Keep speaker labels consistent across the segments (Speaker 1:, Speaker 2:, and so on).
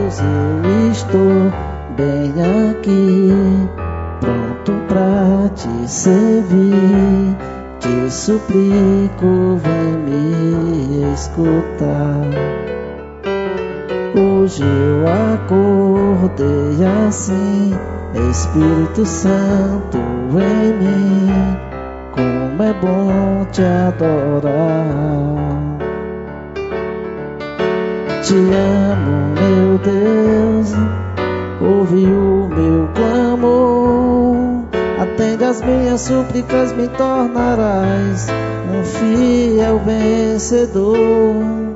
Speaker 1: Deus, eu estou bem aqui, pronto pra te servir. Te suplico, vem me escutar. Hoje eu acordei assim, Espírito Santo em mim, como é bom te adorar. Te amo, meu Deus, ouve o meu clamor, atende as minhas súplicas, me tornarás um fiel vencedor.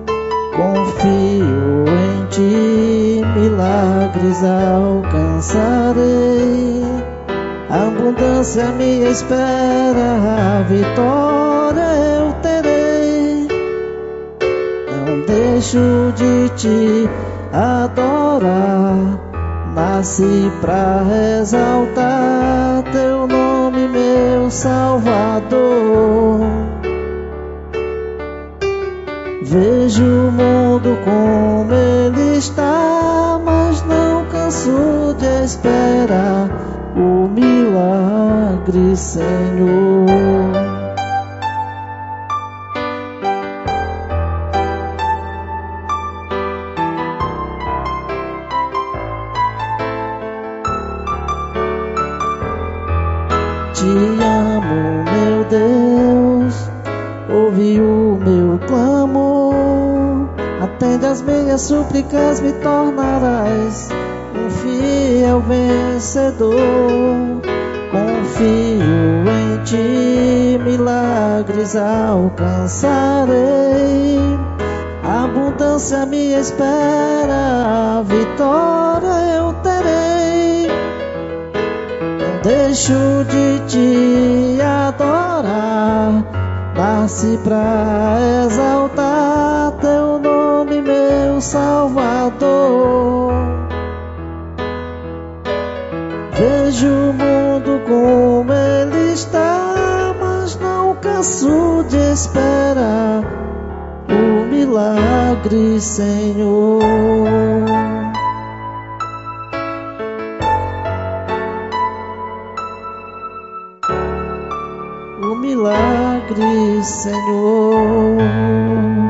Speaker 1: Confio em ti, milagres alcançarei, a abundância me espera, a vitória eu terei. Não deixo de te adorar, nasci pra exaltar teu nome, meu Salvador. Vejo o mundo como ele está, mas não canso de esperar o milagre, Senhor. Te amo, meu Deus, ouve o meu clamor, atende as minhas súplicas, me tornarás um fiel vencedor. Confio em ti, milagres alcançarei, a abundância me espera, a vitória eu terei. Não deixo de te adorar, nasci pra exaltar teu nome, meu Salvador. Vejo o mundo como ele está, mas não canso de esperar o milagre, Senhor. O milagre, Senhor.